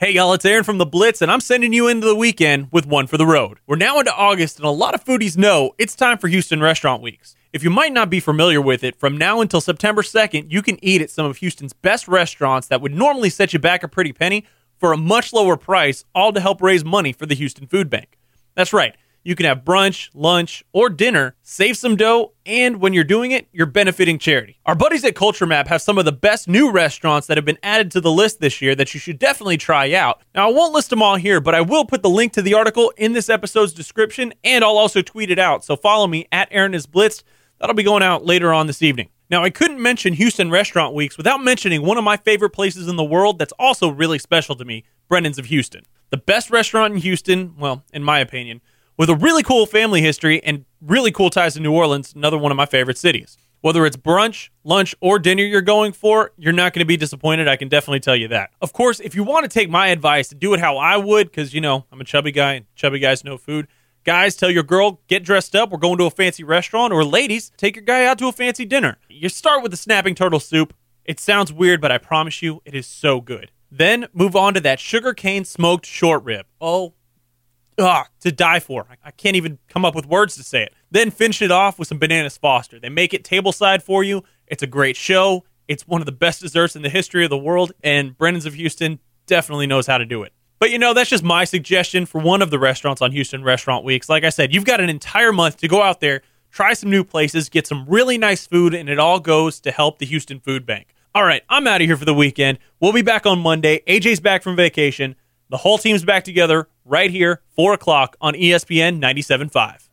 Hey y'all, it's Aaron from The Blitz, and I'm sending you into the weekend with one for the road. We're now into August, and a lot of foodies know it's time for Houston Restaurant Weeks. If you might not be familiar with it, from now until September 2nd, you can eat at some of Houston's best restaurants that would normally set you back a pretty penny for a much lower price, all to help raise money for the Houston Food Bank. That's right. You can have brunch, lunch, or dinner, save some dough, and when you're doing it, you're benefiting charity. Our buddies at Culture Map have some of the best new restaurants that have been added to the list this year that you should definitely try out. Now, I won't list them all here, but I will put the link to the article in this episode's description, and I'll also tweet it out, so follow me at Aaron is Blitzed. That'll be going out later on this evening. Now, I couldn't mention Houston Restaurant Weeks without mentioning one of my favorite places in the world that's also really special to me, Brennan's of Houston. The best restaurant in Houston, well, in my opinion, with a really cool family history and really cool ties to New Orleans, another one of my favorite cities. Whether it's brunch, lunch, or dinner you're going for, you're not going to be disappointed. I can definitely tell you that. Of course, if you want to take my advice and do it how I would, because, you know, I'm a chubby guy and chubby guys know food, guys, tell your girl, get dressed up, we're going to a fancy restaurant, or ladies, take your guy out to a fancy dinner. You start with the snapping turtle soup. It sounds weird, but I promise you, it is so good. Then move on to that sugarcane smoked short rib. To die for. I can't even come up with words to say it. Then finish it off with some bananas Foster. They make it tableside for you. It's a great show. It's one of the best desserts in the history of the world, and Brennan's of Houston definitely knows how to do it. But you know, that's just my suggestion for one of the restaurants on Houston Restaurant Weeks. Like I said, you've got an entire month to go out there, try some new places, get some really nice food, and it all goes to help the Houston Food Bank. All right, I'm out of here for the weekend. We'll be back on Monday. AJ's back from vacation. The whole team's back together right here, 4 o'clock on ESPN 97.5.